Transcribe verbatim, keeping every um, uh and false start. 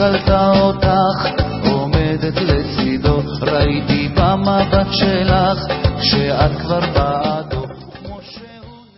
שאלת אותך עומדת לצידו, ראיתי במבט שלך שאת כבר באה